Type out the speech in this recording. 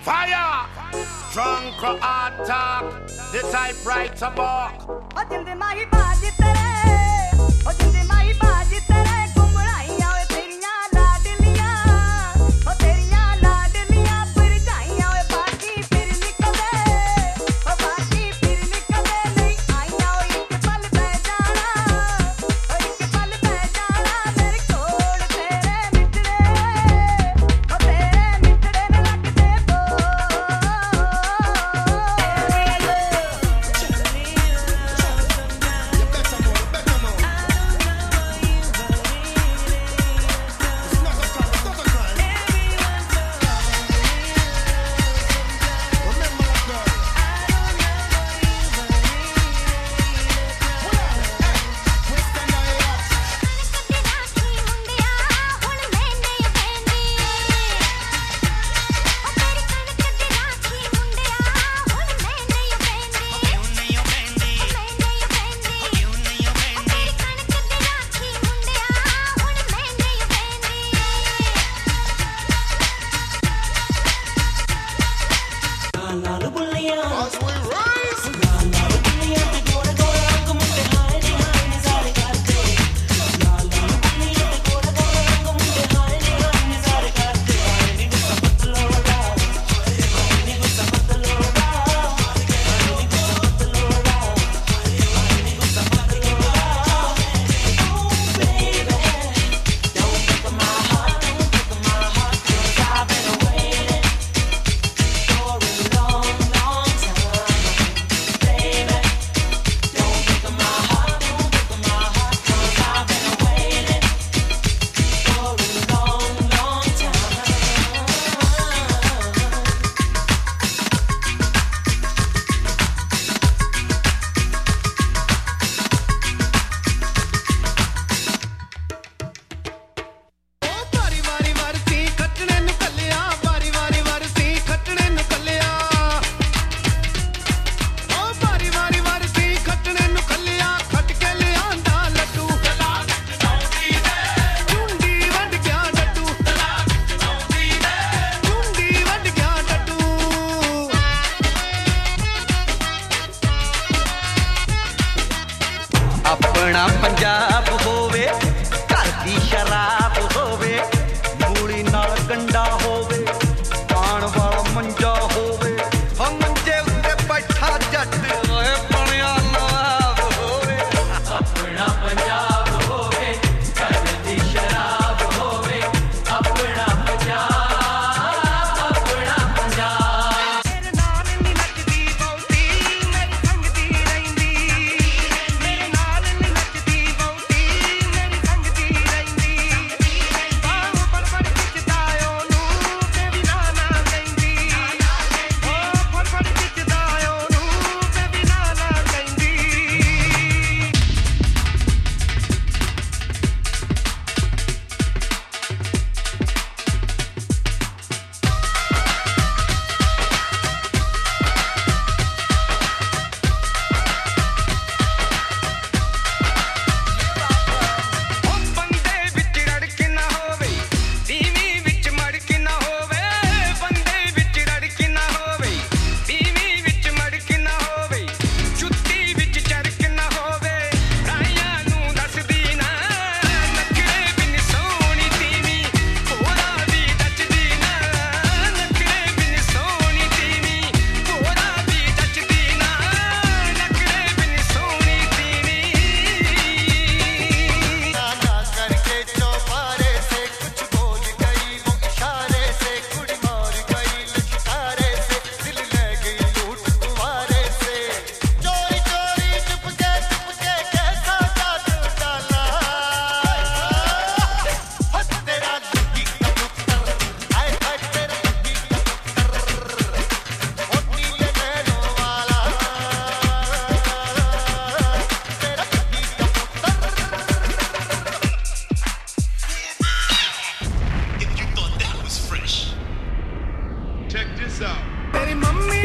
Fire! Drunk or attack, the typewriter bark. O ਜਿੰਦੇ ਮਾਹੀ ਬਾਜ ਤੇਰੇ, o ਜਿੰਦੇ ਮਾਹੀ ਬਾਜ ਤੇਰੇ ਘੁੰਮਣਾਈਆਂ ਓਏ ਤੇਰੀਆਂ ਲਾਡਲੀਆਂ, o ਤੇਰੀਆਂ ਲਾਡਲੀਆਂ ਪਰਜਾਈਆਂ ਓਏ ਬਾਕੀ ਫਿਰ ਨਿਕਲਦੇ, o ਬਾਕੀ ਫਿਰ ਨਿਕਲਦੇ ਨਹੀਂ ਆਈਆਂ ਓਏ ਇੱਕ ਪਲ ਬਹਿ ਜਾਣਾ, ਓਏ ਇੱਕ ਪਲ ਬਹਿ ਜਾਣਾ ਮੇਰੇ ਕੋਲ ਤੇਰੇ ਮਿੱਠੜੇ, o ਤੇਰੇ ਮਿੱਠੜੇ ਨੇ ਲੱਗਦੇ ਆਪਣਾ ਪੰਜਾਬ ਹੋਵੇ ਘਰ ਦੀ ਸ਼ਰਾਬ ਹੋਵੇ ਮੂਲੀ ਨਾਲ ਗੰਡਾ ਹੋਵੇ ਪਾਣ ਵਾਲਾ ਮੰਜਾ ਹੋਵੇ ਹੋ ਮੰਜੇ ਉੱਤੇ ਬੈਠਾ ਜੱਟ ਓਏ ਬਣਿਆ ਨਵਾਬ ਹੋਵੇ ਆਪਣਾ ਪੰਜਾਬ ਹੋਵੇ ਘਰ ਦੀ ਸ਼ਰਾਬ ਹੋਵੇ ਆਪਣਾ ਪੰਜਾਬ ਆਪਣਾ ਪੰਜਾਬ ਮੇਰੇ ਨਾਲ ਨੀ ਨੱਚਦੀ ਬੌਟੀ ਮੇਰੀ ਸੰਗਦੀ ਰਹਿੰਦੀ ਮੇਰੇ ਨਾਲ ਨੀ ਨੱਚਦੀ ਬੌਟੀ ਮੇਰੀ ਸੰਗਦੀ ਰਹਿੰਦੀ ਬਾਹ ਪਰ ਖਿੱਚਦਾ ਉਹਨੂੰ ਤੇ ਵੀ ਨਾ ਲੈਂਦੀ ਉਹ ਪਰ ਖਿੱਚਦਾ ਉਹਨੂੰ ਤੇ ਵੀ ਨਾ ਲੈਂਦੀ ਉਹ ਬੰਦੇ ਵਿੱਚ ਰੜਕ ਨਾ ਹੋਵੇ ਤੀਵੀਂ ਵਿੱਚ ਮੜਕ ਨਾ ਹੋਵੇ ਬੰਦੇ ਵਿੱਚ ਰੜਕ ਨਾ ਹੋਵੇ ਤੀਵੀਂ ਵਿੱਚ ਮੜਕ ਨਾ ਹੋਵੇ ਜੁੱਤੀ ਵਿੱਚ ਚਰਕ ਨਾ ਹੋਵੇ ਰਾਈਆਂ ਨੂੰ ਦੱਸਦੀ ਨਾ ਨਖਰੇ ਬਿਨ ਸੋਹਣੀ ਤੀਵੀਂ ਕੋਰਾ ਵੀ ਦੱਚਦੀ ਨਾ ਨਖਰੇ ਬਿਨ ਸੋਹਣੀ ਤੀਵੀਂ ਕੋਰਾ ਵੀ ਦੱਚਦੀ ਨਾ ਨਖਰੇ ਬਿਨ ਸੋਹਣੀ ਤੀਵੀਂ करके चौबारे से कुछ बोल गई वो इशारे से कुड़ी मार गई लश्कारे से दिल ले गई लूट तुम्हारे से चोरी चोरी चुपके कैसा जादू डाला हंस तेरा लगी कबूतर आए हाय तेरा लगी कबूतर ओ नीले नैनों वाला तेरा लगी कबूतर If you thought that was fresh, check this out. तेरी मम्मी